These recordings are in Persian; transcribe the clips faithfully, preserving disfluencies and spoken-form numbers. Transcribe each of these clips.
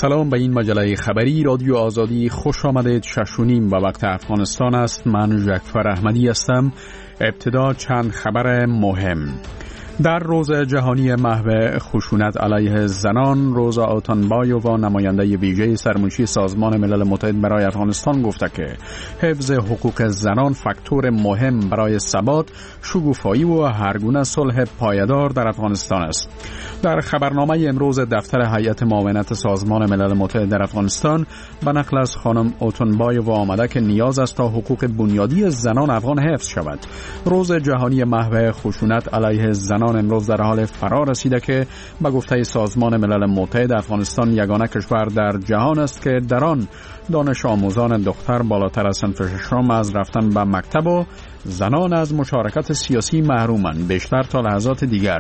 سلام به این مجله خبری رادیو آزادی خوش آمدید. شش و نیم و وقت افغانستان است. من ژکفر احمدی هستم. ابتدا چند خبر مهم. در روز جهانی محو خشونت علیه زنان، روزا اوتانبایووا نماینده ویژه سرمنشی سازمان ملل متحد برای افغانستان گفته که حفظ حقوق زنان فاکتور مهم برای ثبات، شکوفایی و هرگونه صلح پایدار در افغانستان است. در خبرنامه امروز دفتر هیئت معاونت سازمان ملل متحد در افغانستان به نقل از خانم اوتانبایووا آمده که نیاز است تا حقوق بنیادی زنان افغان حفظ شود. روز جهانی محو خشونت علیه زنان امروز در حال فرا رسیده که به گفته سازمان ملل متحد افغانستان یگانه کشور در جهان است که در آن دانش آموزان دختر بالاتر از صنف ششم از رفتن به مکتب و زنان از مشارکت سیاسی محرومند، بیشتر تا لحظات دیگر.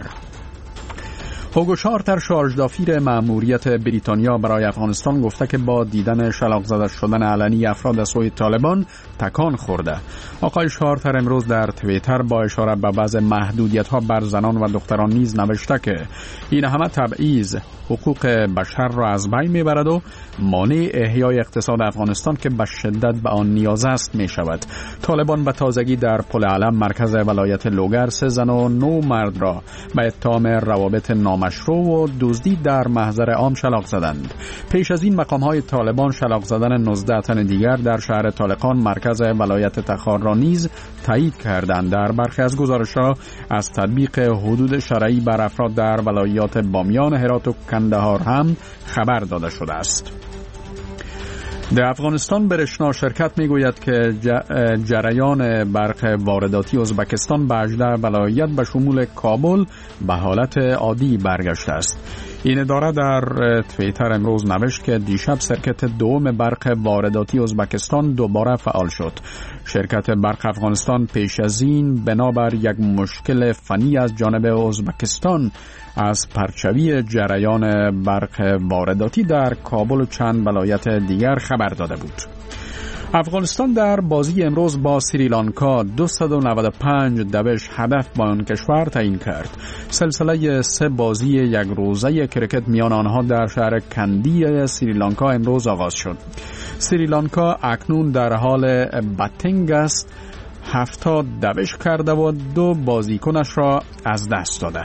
هوگو شارتر، شارژدافیر مأموریت بریتانیا برای افغانستان، گفته که با دیدن شلاق زده شدن علنی افراد از سوی طالبان تکان خورده. آقای شارتر امروز در توییتر با اشاره به بعض محدودیت‌ها بر زنان و دختران نیز نوشته که این همه تبعیض حقوق بشر را از بین میبرد و مانع احیای اقتصاد افغانستان که به شدت به آن نیاز است می شود. طالبان به تازگی در پل علم مرکز ولایت لوگر سه زن و نو مرد را به اتهام روابط نامشروع و دزدی در محضر عام شلاق زدند. پیش از این مقام‌های طالبان شلاق زدن نوزده تن دیگر در شهر طالقان مرکز ولایت تخار را نیز تایید کردند. در برخی از گزارش‌ها از تطبیق حدود شرعی بر افراد در ولایات بامیان، هرات و کندهار هم خبر داده شده است. در افغانستان برشنا شرکت میگوید که جریان برق وارداتی ازبکستان به هجده ولایت به شمول کابل به حالت عادی برگشته است. این اداره در توییتر امروز نوشت که دیشب سرکت دوم برق وارداتی ازبکستان دوباره فعال شد. شرکت برق افغانستان پیش از این بنابر یک مشکل فنی از جانب ازبکستان از پرچوی جریان برق وارداتی در کابل و چند ولایت دیگر خبر داده بود. افغانستان در بازی امروز با سریلانکا دویست و نود و پنج دوش هدف با آن کشور تعیین کرد. سلسله سه بازی یک روزه کرکت میان آنها در شهر کندی سریلانکا امروز آغاز شد. سریلانکا اکنون در حال بتینگ است، هفتاد دوش کرده و دو بازیکنش را از دست داده.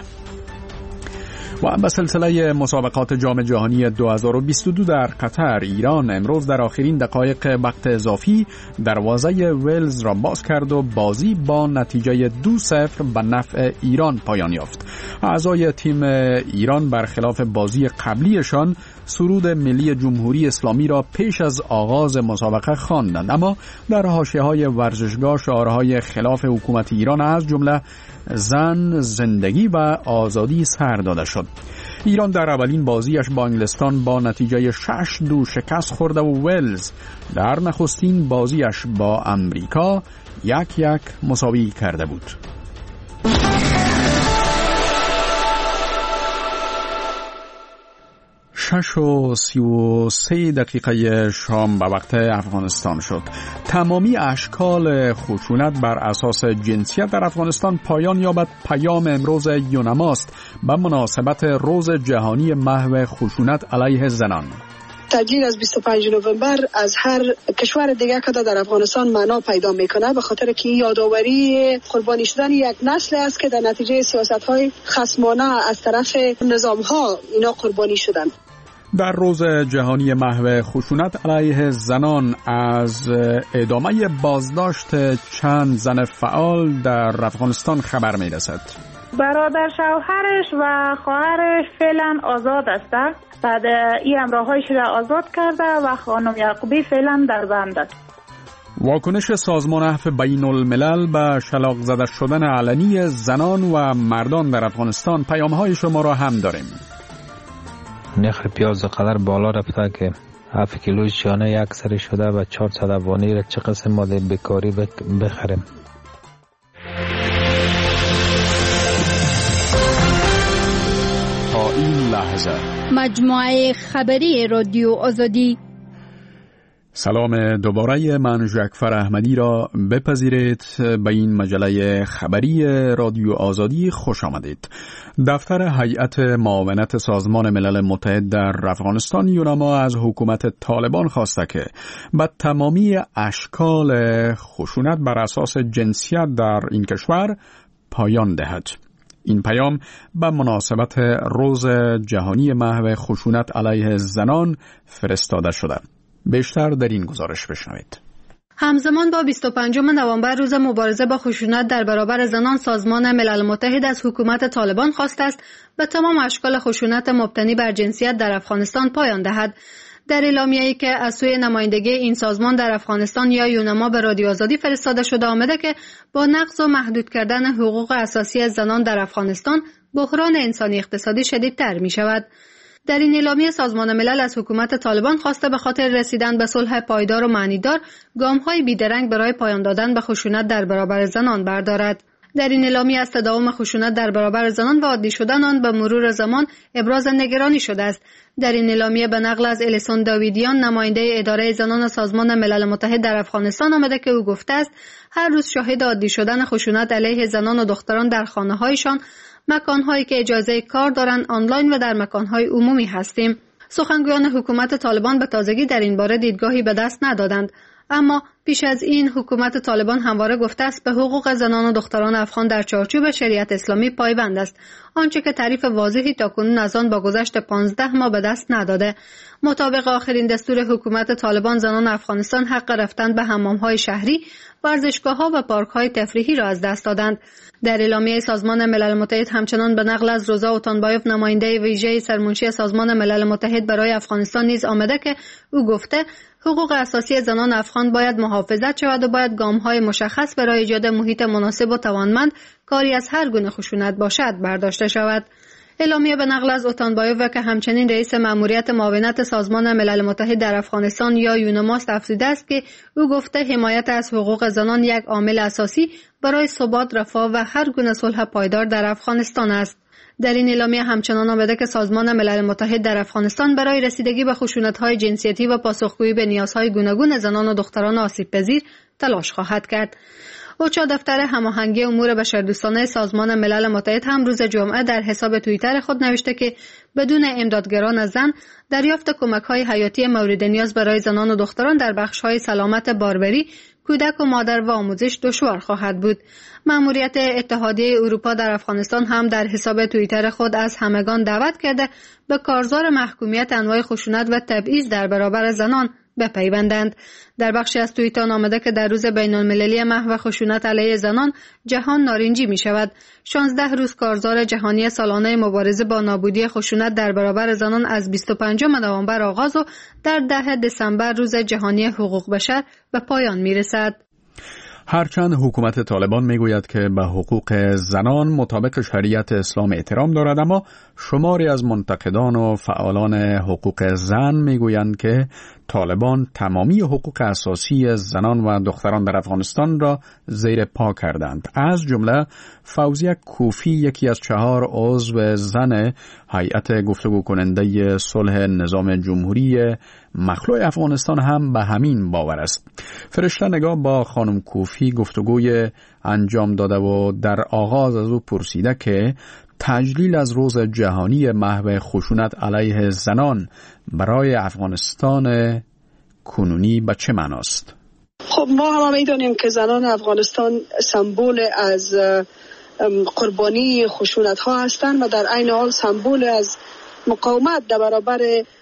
و به سلسله مسابقات جام جهانی دو هزار و بیست و دو در قطر، ایران امروز در آخرین دقایق وقت اضافی دروازه ولز را باز کرد و بازی با نتیجه دو صفر به نفع ایران پایان یافت. اعضای تیم ایران برخلاف بازی قبلیشان سرود ملی جمهوری اسلامی را پیش از آغاز مسابقه خواندند، اما در حاشیه‌های ورزشگاه شعارهای خلاف حکومت ایران از جمله زن، زندگی و آزادی سر داده شد. ایران در اولین بازیش با انگلستان با نتیجه شش دو شکست خورده و ولز در نخستین بازیش با امریکا یک یک مساوی کرده بود. شش و سی و سه دقیقه شام به وقت افغانستان شد. تمامی اشکال خشونت بر اساس جنسیت در افغانستان پایان یابد. پیام امروز یونماست به مناسبت روز جهانی محو خشونت علیه زنان. تجلیل از بیست و پنجم نوامبر از هر کشور دیگه که در افغانستان معنا پیدا میکنه، به خاطر که یادآوری قربانی شدن یک نسل است که در نتیجه سیاست‌های خصمانه از طرف نظام‌ها اینا قربانی شدند. در روز جهانی محو خشونت علیه زنان از ادامه بازداشت چند زن فعال در افغانستان خبر میرسد. برادر شوهرش و خواهرش فعلا آزاد هستند. بعد این همراهایش را آزاد کرده و خانم یعقوبی فعلا در بند است. واکنش سازمان عفو بین الملل به شلاق زده شدن علنی زنان و مردان در افغانستان، پیام‌های شما را هم داریم. نرخ پیاز قدر بالا رفته که هفت کیلو شانه یک سری شده و چهارصد افغانی را چه قسم ماده بکاری بخریم. تا این لحظه مجموعه خبری رادیو آزادی. سلام دوباره، من جعفر احمدی را بپذیرید به این مجله خبری رادیو آزادی خوش آمدید. دفتر هیئت معاونت سازمان ملل متحد در افغانستان یوناما از حکومت طالبان خواسته که به تمامی اشکال خشونت بر اساس جنسیت در این کشور پایان دهد. این پیام به مناسبت روز جهانی محو خشونت علیه زنان فرستاده شده. بیشتر در این گزارش بشنوید. همزمان با بیست و پنجم نوامبر روز مبارزه با خشونت در برابر زنان، سازمان ملل متحد از حکومت طالبان خواسته است به تمام اشکال خشونت مبتنی بر جنسیت در افغانستان پایان دهد. در اعلامیه‌ای که از سوی نمایندگی این سازمان در افغانستان یا یوناما به رادیو آزادی فرستاده شده آمده که با نقض و محدود کردن حقوق اساسی زنان در افغانستان بحران انسانی اقتصادی شدیدتر می شود. در این اعلامیه سازمان ملل از حکومت طالبان خواسته به خاطر رسیدن به صلح پایدار و معنیدار گام‌های بیدرنگ برای پایان دادن به خشونت در برابر زنان بردارد. در این اعلامیه از تداوم خشونت در برابر زنان و عادی شدن آن به مرور زمان ابراز نگرانی شده است. در این اعلامیه به نقل از الیسون داویدیان، نماینده اداره زنان سازمان ملل متحد در افغانستان آمده که او گفته است هر روز شاهد عادی شدن خشونت علیه زنان و دختران در خانه‌هایشان، مکان‌هایی که اجازه کار دارند، آنلاین و در مکان‌های عمومی هستیم. سخنگویان حکومت طالبان به تازگی در این باره دیدگاهی به دست ندادند، اما پیش از این حکومت طالبان همواره گفته است به حقوق زنان و دختران افغان در چارچوب شریعت اسلامی پایبند است، آنچه که تعریف واضحی تاکنون از آن با گذشت پانزده ماه به دست نداده. مطابق آخرین دستور حکومت طالبان، زنان افغانستان حق رفتن به حمام‌های شهری، ورزشگاه‌ها و پارک‌های تفریحی را از دست دادند. در اعلامیه سازمان ملل متحد همچنان به نقل از روزا اوتانبایوف، نماینده ویژه سرمنشی سازمان ملل متحد برای افغانستان نیز آمده که او گفته حقوق اساسی زنان افغان باید محافظت شود و باید گام‌های مشخص برای ایجاد محیط مناسب و توانمند کاری از هر گونه خشونت باشد برداشته شود. اعلامیه به نقل از اوتانبایوف که همچنین رئیس مأموریت معاونت سازمان ملل متحد در افغانستان یا یوناما افزوده است که او گفته حمایت از حقوق زنان یک عامل اساسی برای ثبات، رفاه و هر گونه صلح پایدار در افغانستان است. در این اعلامیه همچنان آمده که سازمان ملل متحد در افغانستان برای رسیدگی به خشونت‌های جنسیتی و پاسخگویی به نیازهای گوناگون زنان و دختران آسیب‌پذیر تلاش خواهد کرد. اوچا، دفتر هماهنگی امور بشردوستانه سازمان ملل متحد، هم روز جمعه در حساب توییتر خود نوشته که بدون امدادگران زن دریافت کمک‌های حیاتی مورد نیاز برای زنان و دختران در بخش‌های سلامت باروری، کودک و مادر و آموزش دشوار خواهد بود. مأموریت اتحادیه اروپا در افغانستان هم در حساب توییتر خود از همگان دعوت کرده به کارزار محکومیت انواع خشونت و تبعیض در برابر زنان بپیوندند. در بخشی از توییتان آمده که در روز بین‌المللی محو خشونت علیه زنان جهان نارنجی می شود. شانزده روز کارزار جهانی سالانه مبارزه با نابودی خشونت در برابر زنان از بیست و پنجم نوامبر آغاز و در ده دسامبر روز جهانی حقوق بشر به پایان می رسد. هرچند حکومت طالبان میگوید که به حقوق زنان مطابق شریعت اسلام احترام دارد، اما شماری از منتقدان و فعالان حقوق زن میگویند که طالبان تمامی حقوق اساسی زنان و دختران در افغانستان را زیر پا کردند. از جمله فوزیه کوفی، یکی از چهار عضو زن هیئت گفتگو کننده صلح نظام جمهوری مخلوع افغانستان، هم به همین باور است. فرشته نگاه با خانم کوفی گفتگوی انجام داده و در آغاز از او پرسیده که تجلیل از روز جهانی محو خشونت علیه زنان برای افغانستان کنونی به چه معناست؟ خب ما هم میدونیم که زنان افغانستان سمبل از قربانی خشونت ها هستند و در عین حال سمبل از مقاومت در برابر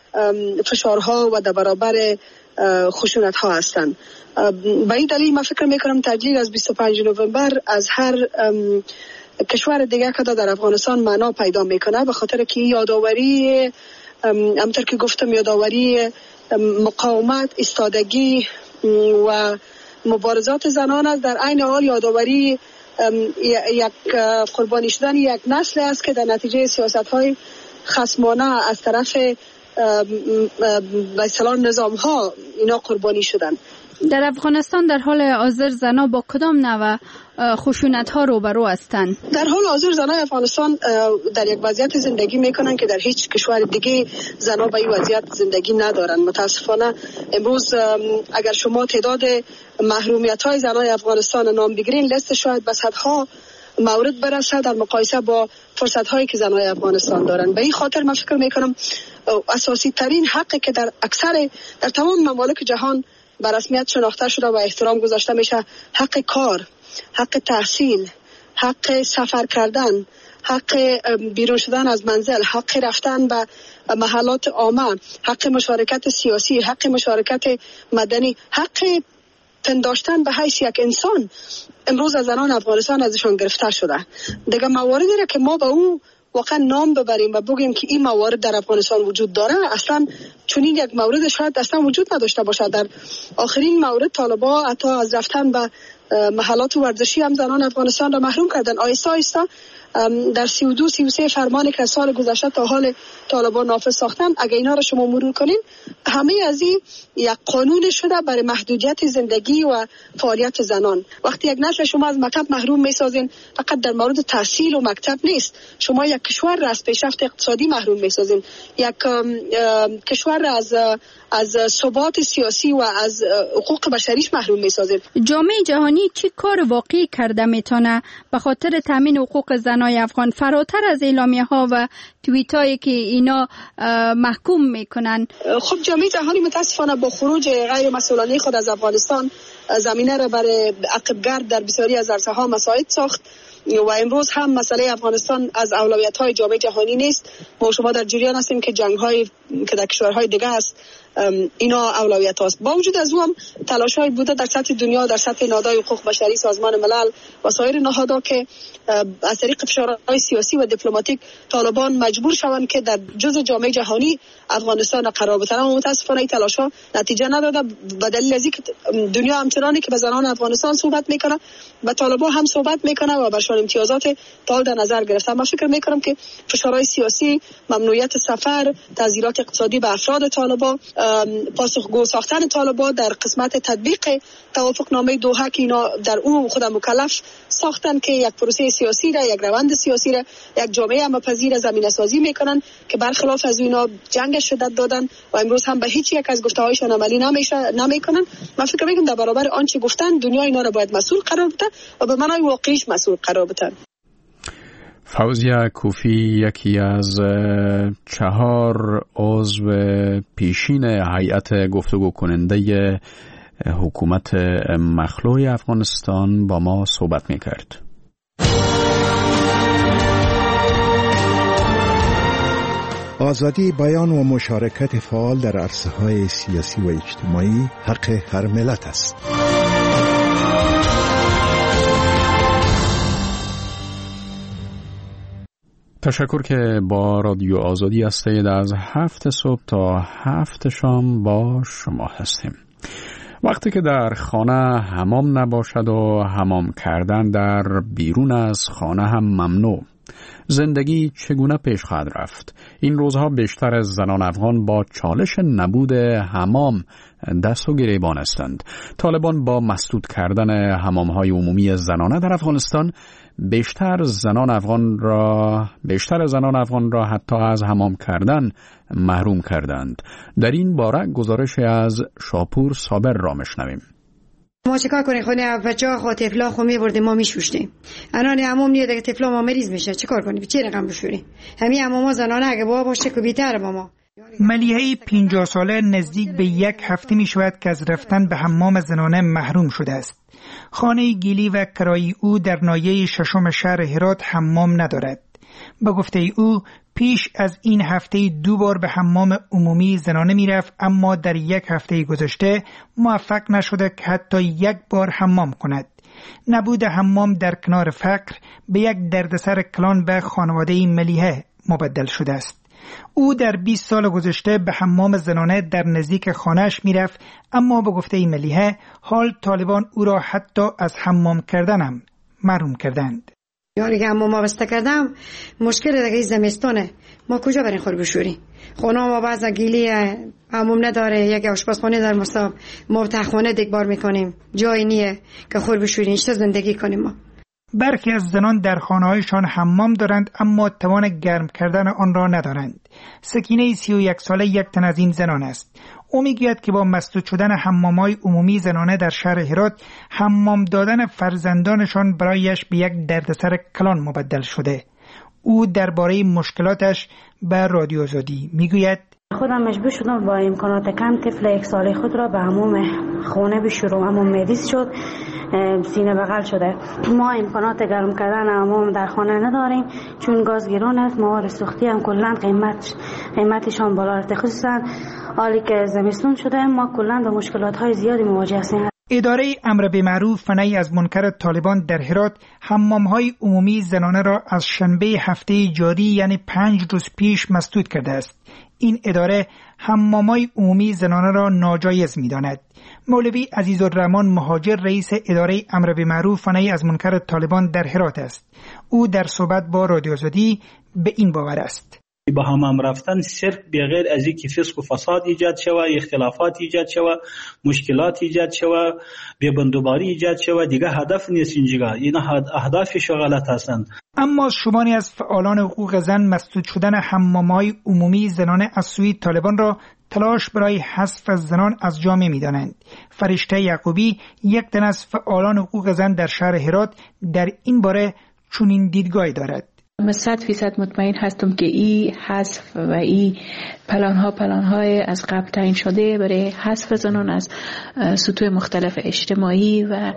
فشارها و در برابر خشونت ها هستند. به این دلیل من فکر میکنم تجلیل از بیست و پنجم نوامبر از هر کشور دیگه که در افغانستان معنا پیدا میکنه، به خاطر که یادآوری، همونطور که گفتم، یادآوری مقاومت، ایستادگی و مبارزات زنان است. در عین حال یادآوری یک قربانی شدن یک نسل است که در نتیجه سیاست‌های خصمانه از طرف به اصطلاح نظام‌ها اینا قربانی شدن. در افغانستان در حال حاضر زنها با کدام نوع خشونت ها روبرو هستند؟ در حال حاضر زنای افغانستان در یک وضعیت زندگی میکنن که در هیچ کشور دیگه زنها به این وضعیت زندگی ندارن. متاسفانه امروز اگر شما تعداد محرومیت های زنای افغانستان نام بگیرین، لست شاید به صدها مورد برسه در مقایسه با فرصت هایی که زنای افغانستان دارن. به این خاطر من فکر میکنم اساسی ترین حقی که در اکثر در تمام ممالک جهان به رسمیت شناخته شده و احترام گذاشته میشه، حق کار، حق تحصیل، حق سفر کردن، حق بیرون شدن از منزل، حق رفتن به محلات عامه، حق مشارکت سیاسی، حق مشارکت مدنی، حق پنداشتن به حیث یک انسان امروز از زنان افغانستان ازشان گرفته شده. دیگه مواردی را که ما به اون واقعا نام ببریم و بگیم که این موارد در افغانستان وجود داره، اصلا چنین یک مورد شاید اصلا وجود نداشته باشه. در آخرین مورد طالبان حتی از رفتن به محلات ورزشی هم زنان افغانستان را محروم کردن. آیسته آیسته در سی و دو سی و سه فرمانی که سال گذشته تا حال طالبان نافذ ساختن، اگه اینا را شما مرور کنین، همه از این یک قانون شده برای محدودیت زندگی و فعالیت زنان. وقتی یک نسل شما از مکتب محروم میسازین، فقط در مورد تحصیل و مکتب نیست، شما یک کشور را از پیشرفت اقتصادی محروم میسازین، یک کشور را از از ثبات سیاسی و از حقوق بشریش محروم میسازین. جامعه جهانی چه کار واقعی کرده میتونه به خاطر تامین حقوق زنای افغان، فراتر از اعلامیه ها و توییت هایی که اینا محکوم میکنن؟ خب جامعه جهانی متاسفانه با خروج غیر مسئولانه خود از افغانستان زمینه را برای عقبگرد در بسیاری از عرصه ها مساعد ساخت و امروز هم مسئله افغانستان از اولویت های جامعه جهانی نیست. ما شما در جریان هستیم که جنگ های که در کشورهای دیگه است اینا اولویت هاست. با وجود از او هم تلاش های بوده در سطح دنیا، در سطح نهادهای حقوق بشری، سازمان ملل و سایر نهادها که از طریق فشارهای سیاسی و دیپلماتیک طالبان مجبور شوند که در جزء جامعه جهانی افغانستان قرار بگیرند. اما متاسفانه این تلاش ها نتیجه نداده، به دلیل از اینکه دنیا همچنانی که به زنان افغانستان صحبت میکنه، به طالبان هم صحبت میکنه و برشان امتیازات تا در نظر گرفته. من فکر میکنم که فشارهای سیاسی، ممنوعیت سفر، تعزیرات اقتصادی به افراد طالبان، پاسخگو ساختن طالبان در قسمت تطبیق توافقنامه دوحه که اینا در اون خود مکلف ساختن که یک پروسه سیاسی را، یک روند سیاسی را، یک جامعه همپذیر زمینه سازی میکنن که برخلاف از اینا جنگ شدت دادن و امروز هم به هیچ یک از گفته هایشان عملی نمیشه نمیکنن. من فکر میکنم در برابر آنچه گفتن دنیا اینا را باید مسئول قرار بده و به معنای واقعیش مسئول قرار بده. فوزیه کوفی یکی از چهار عضو پیشین هیئت گفتگو کننده حکومت مخلوع افغانستان با ما صحبت میکرد. آزادی بیان و مشارکت فعال در عرصه‌های سیاسی و اجتماعی حق هر ملت است. تشکر که با رادیو آزادی هستید. از هفت صبح تا هفت شام با شما هستیم. وقتی که در خانه حمام نباشد و حمام کردن در بیرون از خانه هم ممنوع، زندگی چگونه پیش خواهد رفت؟ این روزها بیشتر از زنان افغان با چالش نبود حمام دست و گریبان هستند. طالبان با مسدود کردن حمام‌های عمومی زنانه در افغانستان بیشتر زنان افغان را بیشتر زنان افغان را حتی از حمام کردن محروم کردند. در این باره گزارش از شاپور صابر را میشنویم. ما چیکار کنیم؟ خونه بچه‌ها خو طفلا خو می‌بردیم ما میشوشتیم. الان عموم نیاد که طفلا ما مریض میشه چیکار کنیم؟ چه رقم بشوریم؟ همین عموما زنانه اگه بابا باشه که بی‌تر ماما. ملیحه پنجاه ساله نزدیک به یک هفته می شود که از رفتن به حمام زنانه محروم شده است. خانه گیلی و کرایی او در ناحیه ششم شهر هرات حمام ندارد. به گفته او پیش از این هفته دو بار به حمام عمومی زنانه می رفت، اما در یک هفته گذشته موفق نشده که حتی یک بار حمام کند. نبود حمام در کنار فقر به یک دردسر کلان به خانواده ملیحه مبدل شده است. او در بیست سال گذشته به حمام زنانه در نزدیک خانه‌اش میرفت، اما به گفته ملیحه حال طالبان او را حتی از حمام کردن هم محروم کردند. یعنی که حمام ما بسته کردم مشکل دیگه زمستانه، ما کجا بریم خور بشوریم؟ خونه ما بعضا گیلیه، حموم نداره، یک آشپزخانه در مصاب ما تخونه دگبار میکنیم، جایی نیه که خور بشوریم، چه زندگی کنیم ما. برخی از زنان در خانه‌هایشان حمام دارند اما توان گرم کردن آن را ندارند. سکینه سی و یک ساله یک تن از این زنان است. او میگوید که با مسدود شدن حمام‌های عمومی زنانه در شهر هرات، حمام دادن فرزندانشان برایش به یک دردسر کلان مبدل شده. او درباره مشکلاتش به رادیو آزادی میگوید: خودم مجبور شدم با امکانات کم طفل یک ساله خود را به حمام خانه بشورم، اما مریض شد، سینه بغل شده. ما امکانات گرم کردن حمام در خانه نداریم چون گاز گران است، مواد سوختی هم کلا قیمت قیمتشان بالا رفته، خصوصا حالی که زمستون شده ما کلا با مشکلات های زیادی مواجه هستیم. اداره امر به معروف و نهی از منکر طالبان در هرات حمام‌های عمومی زنانه را از شنبه هفته جاری یعنی پنج روز پیش مسدود کرده است. این اداره حمام‌های عمومی زنانه را ناجایز می‌داند. مولوی عزیزالرحمن مهاجر رئیس اداره امر به معروف و نهی از منکر طالبان در هرات است. او در صحبت با رادیو آزادی به این باور است: با حمام رفتن صرف بغیر از اینکه فسق و فساد ایجاد شود، اختلافات ایجاد شود، مشکلات ایجاد شود، بی‌بندوباری ایجاد شود، دیگه هدف نیست اینجا. اینا اهدافش غلط هستند. اما شماری از فعالان حقوق زن مسدود شدن حمام‌های عمومی زنانه از سوی طالبان را تلاش برای حذف زنان از جامعه می‌دانند. فرشته یعقوبی، یک تن از فعالان حقوق زن در شهر هرات، در این باره چنین دیدگاهی دارد: من صد فیصد مطمئن هستم که این حذف و این پلان ها پلان های از قبل تعیین شده برای حذف زنان از سطوح مختلف اجتماعی و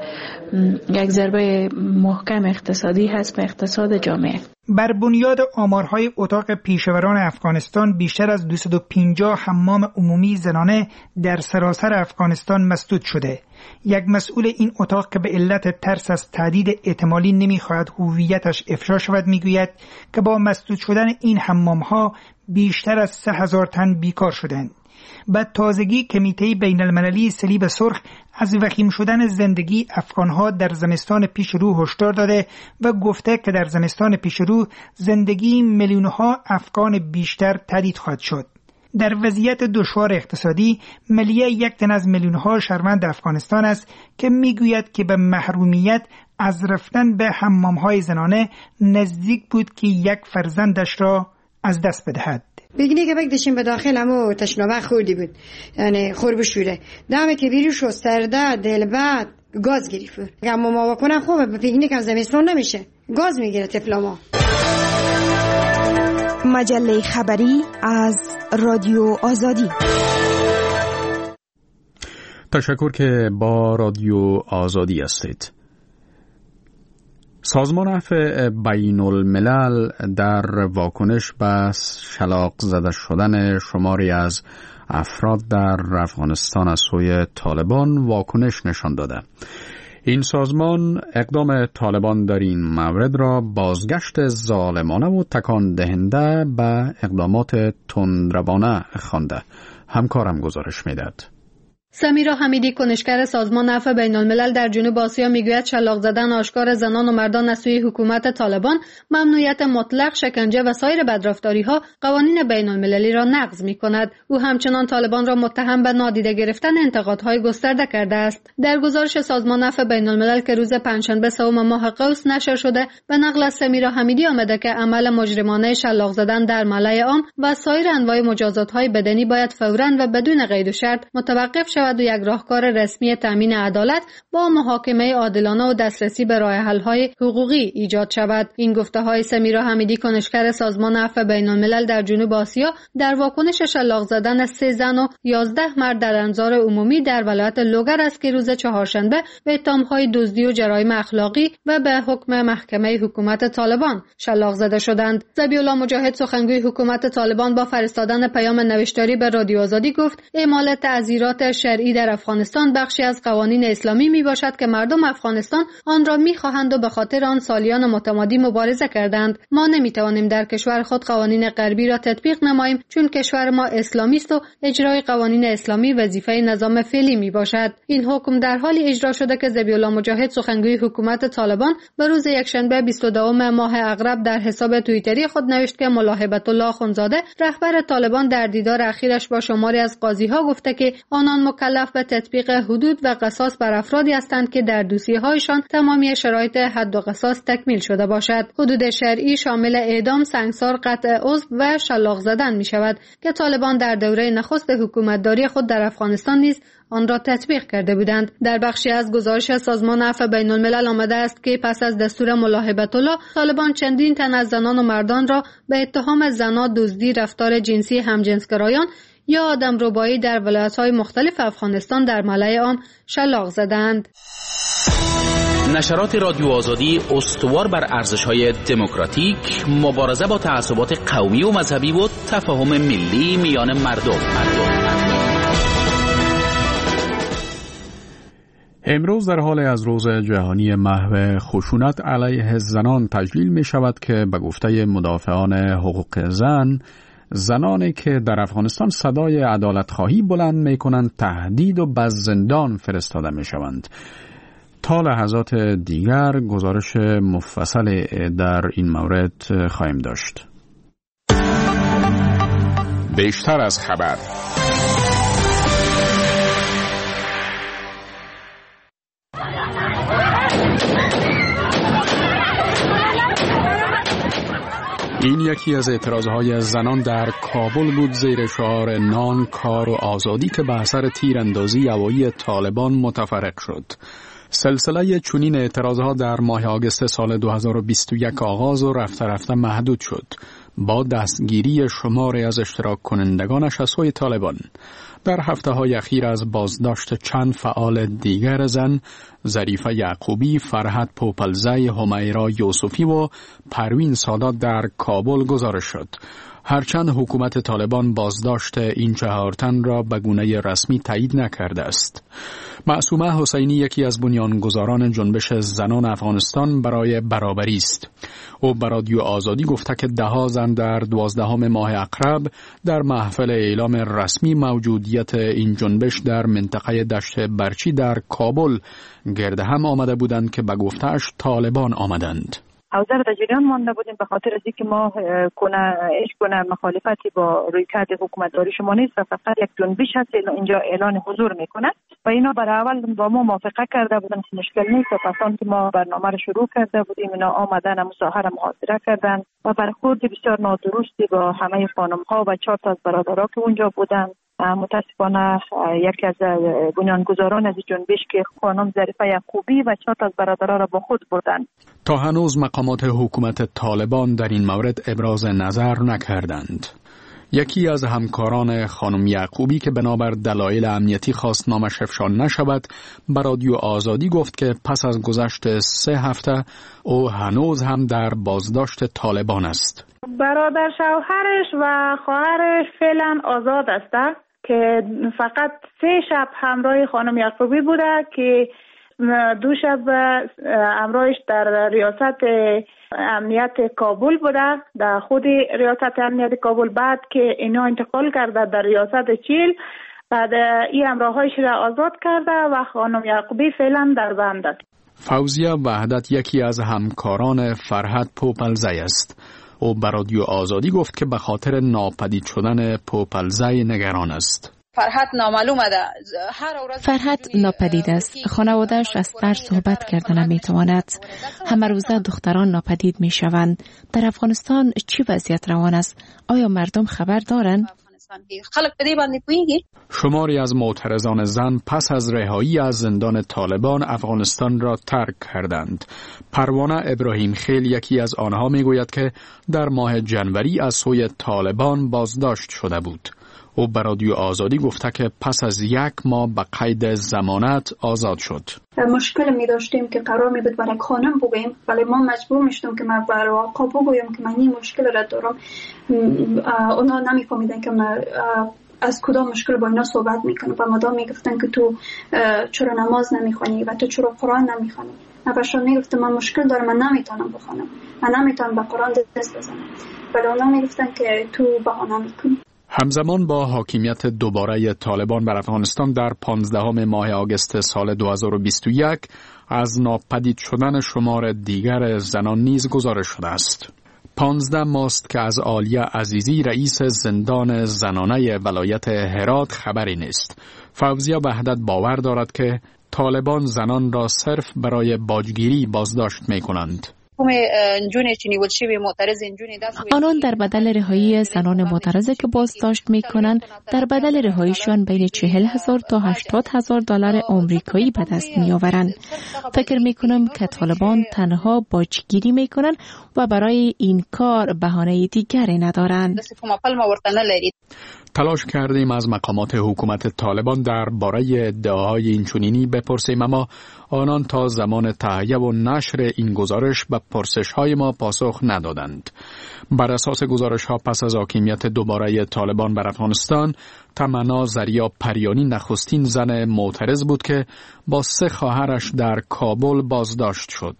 یک ضربه محکم اقتصادی هست به اقتصاد جامعه. بر بنیاد آمارهای اتاق پیشوران افغانستان بیشتر از دویست و پنجاه حمام عمومی زنانه در سراسر افغانستان مسدود شده. یک مسئول این اتاق که به علت ترس از تهدید احتمالی نمیخواهد هویتش افشا شود میگوید که با مسدود شدن این حمام‌ها بیشتر از سه هزار تن بیکار شدند. به تازگی کمیته بین المللی صلیب سرخ از وخیم شدن زندگی افغانها در زمستان پیش رو هشدار داده و گفته که در زمستان پیش رو زندگی میلیونها افغان بیشتر تهدید خواهد شد. در وضعیت دشوار اقتصادی، ملیه یک تن از میلیونها شهروند افغانستان است که میگوید که به محرومیت از رفتن به حمام‌های زنانه نزدیک بود که یک فرزندش را از دست بدهد. بگنی که بگدشیم به داخل همو تشنابه خوردی بود، یعنی خور بشوره دمه که بیری شو سرده دل بعد گاز گریفه. اما ما بکنن خوبه به پیکنیک هم زمستان نمیشه، گاز میگیره طفلا ما. مجله خبری از رادیو آزادی. تشکر که با رادیو آزادی هستید. سازمان عفو بین الملل در واکنش به شلاق زده شدن شماری از افراد در افغانستان از سوی طالبان واکنش نشان داده. این سازمان اقدام طالبان در این مورد را بازگشت ظالمانه و تکان دهنده به اقدامات تندروانه خوانده. همکارم گزارش میداد. سمیرا حمیدی، کنشگر سازمان عفو بین الملل در جنوب آسیا، میگوید شلاق زدن آشکار زنان و مردان از سوی حکومت طالبان، ممنوعیت مطلق، شکنجه و سایر بدرفتاری‌ها قوانین بین المللی را نقض می‌کند. او همچنان طالبان را متهم به نادیده گرفتن انتقادهای گسترده کرده است. در گزارش سازمان عفو بین الملل که روز پنجشنبه سوم ماه قوس نشر شده، به نقل از سمیرا حمیدی آمده که عمل مجرمانه شلاق زدن در ملأ عام و سایر انواع مجازات‌های بدنی باید فوراً و بدون قید و شرط متوقف شود و یک راهکار رسمی تامین عدالت با محاکمه عادلانه و دسترسی به راه حل‌های حقوقی ایجاد شود. این گفته‌های سمیرا حمیدی، کنشگر سازمان عفو بین الملل در جنوب آسیا، در واکنش شلاق زدن سه زن و یازده مرد در انظار عمومی در ولایت لوگر است که روز چهارشنبه به اتهام‌های دزدی و جرایم اخلاقی و به حکم محکمه حکومت طالبان شلاق زده شدند. ذبیح‌الله مجاهد، سخنگوی حکومت طالبان، با فرستادن پیام نوشتاری به رادیو آزادی گفت اعمال تعزیرات شرعی در افغانستان بخشی از قوانین اسلامی می باشد که مردم افغانستان آن را می خواهند و به خاطر آن سالیان متمادی مبارزه کردند. ما نمی توانیم در کشور خود قوانین غربی را تطبیق نماییم چون کشور ما اسلامی است و اجرای قوانین اسلامی وظیفه نظام فعلی می باشد. این حکم در حالی اجرا شده که ذبیح الله مجاهد سخنگوی حکومت طالبان به روز یکشنبه بیست و دوم ماه اغرب در حساب توییتری خود نوشت که ملا هیبت الله اخوندزاده رهبر طالبان در دیدار اخیرش با شماری از قاضی‌ها گفته که آنان مکلف به تطبیق حدود و قصاص بر افرادی هستند که در دوسیه‌هایشان تمامی شرایط حد و قصاص تکمیل شده باشد. حدود شرعی شامل اعدام، سنگسار، قطع عضو و شلاق زدن می شود که طالبان در دوره نخست حکومتداری خود در افغانستان نیز آن را تطبیق کرده بودند. در بخشی از گزارش سازمان عفو بین الملل آمده است که پس از دستور ملا هیبت الله طالبان چندین تن از زنان و مردان را به اتهام زنا، دزدی، رفتار جنسی همجنسگرایان یا آدمربایی در ولایت‌های مختلف افغانستان در ملأ عام شلاق زدند. نشرات رادیو آزادی استوار بر ارزش‌های دموکراتیک، مبارزه با تعصبات قومی و مذهبی و تفاهم ملی میان مردم. امروز در حال از روز جهانی محو خشونت علیه زنان تجلیل می شود که به گفته مدافعان حقوق زن، زنانی که در افغانستان صدای عدالت خواهی بلند می کنند تهدید و به زندان فرستاده می شوند. تا لحظات دیگر گزارش مفصل در این مورد خواهیم داشت. بیشتر از خبر. این یکی از اعتراضهای زنان در کابل بود زیر شعار نان، کار و آزادی که به اثر تیراندازی هوایی طالبان متفرق شد. سلسله چنین اعتراضها در ماه آگوست سال دو هزار و بیست و یک آغاز و رفته رفته محدود شد با دستگیری شماری از اشتراک کنندگانش از سوی طالبان. در هفته های اخیر از بازداشت چند فعال دیگر زن، ظریفه یعقوبی، فرحت پوپلزی، همیرا یوسفی و پروین سادات در کابل گزارش شد. هرچند حکومت طالبان بازداشت این چهار تن را به گونه رسمی تایید نکرده است. معصومه حسینی یکی از بنیانگذاران جنبش زنان افغانستان برای برابری است. او به رادیو آزادی گفته که ده ها زن در دوازدهم ماه اقرب در محفل اعلام رسمی موجودیت این جنبش در منطقه دشت برچی در کابل گرد هم آمده بودند که به گفته‌اش طالبان آمدند. اوضاع در جریان مانده بودیم به خاطر از اینکه ما کنه ايش کنه مخالفتی با رویکرد حکومتداری شما نیست، فقط یک جنبش هست اینجا اعلان حضور میکنه و اینا برای اول با ما موافقه کرده بودن که مشکل نیست و پس که ما برنامه رو شروع کرده بودیم اینا آمدن مصاحره محاضره کردن و برخورد بسیار نادرستی با همه خانم ها و چهار تا از برادرها که اونجا بودن. متاسفانه یکی از بنیانگذاران از جنبش که خانم ظریفه یعقوبی و چهار تا از برادرها را با خود بردند. تا هنوز مقامات حکومت طالبان در این مورد ابراز نظر نکردند. یکی از همکاران خانم یعقوبی که بنابر دلایل امنیتی خواست نامش افشا نشود به رادیو آزادی گفت که پس از گذشت سه هفته او هنوز هم در بازداشت طالبان است. برادر شوهرش و خواهرش فعلا آزاد هستند که فقط سه شب همراه خانم یعقوبی بوده که دو شب همراهش در ریاست امنیت کابل بوده، در خود ریاست امنیت کابل. بعد که اینا انتقال کرده در ریاست چیل، بعد این همراهایش را آزاد کرده و خانم یعقوبی فعلا در بند است. فوزیه وحدت یکی از همکاران فرحت پوپلزی است. او به رادیو آزادی گفت که به خاطر ناپدید شدن پوپلزی نگران است. فرحت نامعلومه ده. فرحت ناپدید است. خانواده‌اش از ترس صحبت کردن نمی‌تواند. همه روزه دختران ناپدید می‌شوند. در افغانستان چی وضعیت روان است؟ آیا مردم خبر دارند؟ خلق په دې باندې پوهیږي. شماری از معترضان زن پس از رهایی از زندان طالبان افغانستان را ترک کردند. پروانه ابراهیم خیل یکی از آنها میگوید که در ماه جنوری از سوی طالبان بازداشت شده بود. او به رادیو آزادی گفته که پس از یک ماه به قید ضمانت آزاد شد. مشکل می داشتیم که قرار می بود برای خانم بگوییم، ولی ما مجبور میشدیم که من برای آقا بگویم که من این مشکل را دارم. اونا نمی فهمیدن که من از کدام مشکل با اینا صحبت میکنه و مدام میگفتن که تو چرا نماز نمیخونی و تو چرا قرآن نمیخونی. نباشم میگفتم من مشکل دارم، من نمیتونم بخونم، من نمیتونم به قرآن دست بزنم، ولی اونا میگفتن که تو بهانه میکنی. همزمان با حاکمیت دوباره طالبان بر افغانستان در پانزدهم ماه آگوست سال دو هزار و بیست و یک از ناپدید شدن شمار دیگر زنان نیز گزارش شده است. پانزده ماست که از عالیه عزیزی رئیس زندان زنانه ولایت هرات خبری نیست. فوزیه وحدت باور دارد که طالبان زنان را صرف برای باجگیری بازداشت می کنند. آنان در بدل رهایی زنان معترضه که بازداشت می کنند در بدل رهاییشان بین چهل هزار تا هشتاد هزار دلار آمریکایی به دست می آورند. فکر می کنم که طالبان تنها باجگیری می کنند و برای این کار بهانه دیگری ندارند. تلاش کردیم از مقامات حکومت طالبان در باره ادعاهای اینچنینی بپرسیم، اما آنان تا زمان تهیه و نشر این گزارش به پرسش های ما پاسخ ندادند. بر اساس گزارش ها پس از حاکمیت دوباره طالبان بر افغانستان، تمنا زریا پریانی نخستین زن معترض بود که با سه خواهرش در کابل بازداشت شد.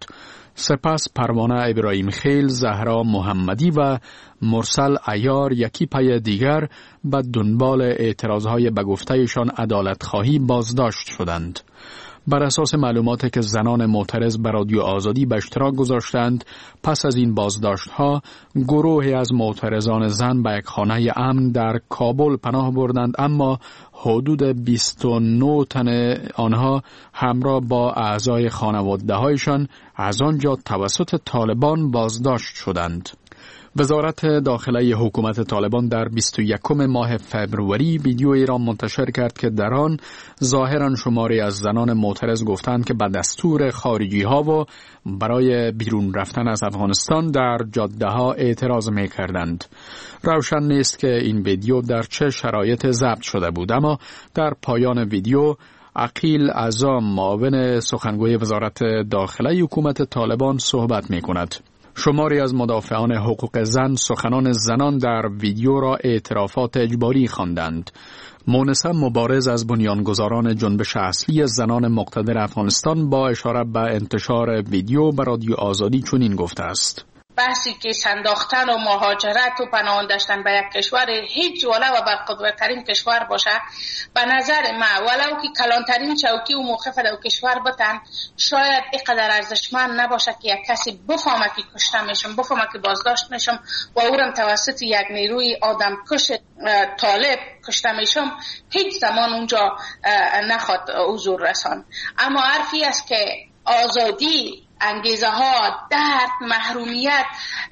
سپس پروانه ابراهیم خیل، زهرا محمدی و مرسل عیار یکی پی دیگر به دنبال اعتراضهای به گفتهشان عدالت خواهی بازداشت شدند. بر اساس معلوماتی که زنان معترض به رادیو آزادی به اشتراک گذاشتند، پس از این بازداشت‌ها گروهی از معترضان زن به یک خانه امن در کابل پناه بردند، اما حدود بیست و نه تن آنها همراه با اعضای خانواده‌هایشان از آنجا توسط طالبان بازداشت شدند. وزارت داخله حکومت طالبان در بیست و یکم ماه فبروری ویدیویی را منتشر کرد که در آن ظاهراً شماری از زنان معترض گفتند که به دستور خارجی ها و برای بیرون رفتن از افغانستان در جاده ها اعتراض می کردند. روشن نیست که این ویدیو در چه شرایط ضبط شده بود، اما در پایان ویدیو عقیل اعظم معاون سخنگوی وزارت داخله حکومت طالبان صحبت می کند. شماری از مدافعان حقوق زن سخنان زنان در ویدیو را اعترافات اجباری خواندند. مونسه مبارز از بنیانگذاران جنبش اصلی زنان مقتدر افغانستان با اشاره به انتشار ویدیو به رادیو آزادی چنین گفته است: بحثی که سنداختن و مهاجرت و پناه داشتن به یک کشور هیچ ولو و برقدرترین کشور باشه، به نظر من ولو که کلانترین چوکی و موقف در کشور بتن، شاید اینقدر ارزشمند نباشه که یک کسی بفهمه که کشته میشم، بفهمه که بازداشت میشم و اونم توسط یک نیروی آدم کش طالب کشته میشم، هیچ زمان اونجا نخواد حضور رسان. اما حرفی است که آزادی، انگیزه ها، درد، محرومیت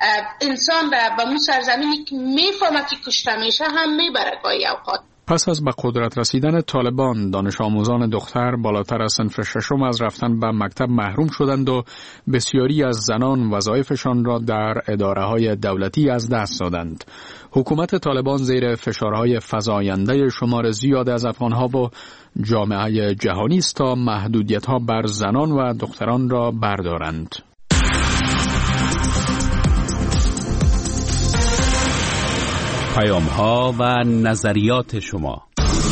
انسان را به اون سرزمینی که میفهمه که کشته میشه هم میبره گاهی اوقات. پس از به قدرت رسیدن طالبان، دانش آموزان دختر بالاتر از صنف ششم از رفتن به مکتب محروم شدند و بسیاری از زنان وظایفشان را در اداره‌های دولتی از دست دادند. حکومت طالبان زیر فشارهای فزاینده شمار زیاد از افغانها و جامعه جهانی است تا محدودیت‌ها بر زنان و دختران را بردارند. پیام‌ها و نظریات شما.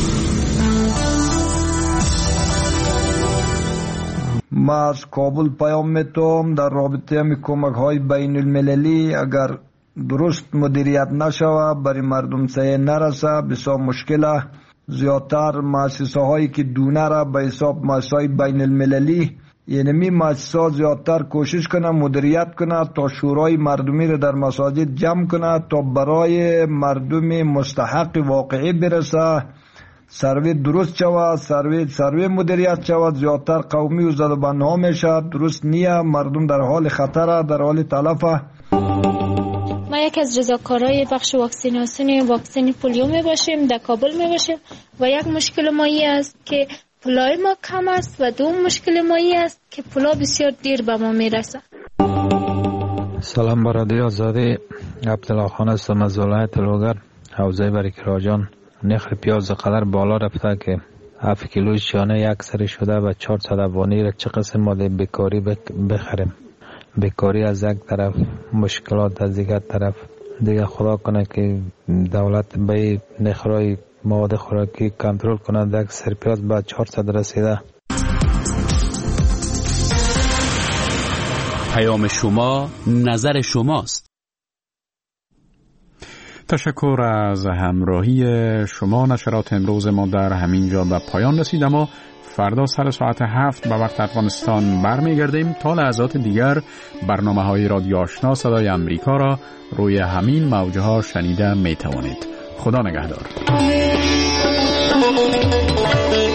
ما از کابل پیام میتونم در رابطه می کمک های بین المللی اگر درست مدیریت نشوه برای مردم سایه نرسه بسیار مشکله. زیادتر مؤسسه هایی که دونه را به حساب مؤسسه های بین المللی، یعنی می مؤسسه زیادتر کوشش کنه مدیریت کنه تا شورای مردمی را در مساجد جمع کنه تا برای مردم مستحق واقعی برسه، سروی درست شود، سروی سروی مدیریت شود. زیادتر قومی و زدبانها میشه، درست نیه، مردم در حال خطره، در حال تلفه. ما یک از رضاکارای بخش واکسیناسیون واکسن پولیو می باشیم، در کابل می باشیم و یک مشکل مایی است که پولای ما کم است و دوم مشکل مایی است که پولا بسیار دیر به ما می رسه. سلام با رادیو آزادی، عبدالله خان هستم از ولایت لوگر، حوزه بریکراجان. نرخ پیاز قدر بالا رفته که هفت کیلوی شانه یک سری شده و چهارصد افغانی را چه قسم ماده بیکاری بخریم. بیکاری از یک طرف، مشکلات از دیگر طرف. دیگه خدا کنه که دولت به نخرای مواد خوراکی کنترل کنه. یک سرپیاز به چهارصد رسیده. پیام شما، نظر شماست. تشکر از همراهی شما. نشرات امروز ما در همین جا به پایان رسید، اما فردا سر ساعت هفت به وقت افغانستان برمیگردیم. تا لحظات دیگر برنامه های رادیو آشنا صدای امریکا را روی همین موجه ها شنیده می توانید. خدا نگهدار.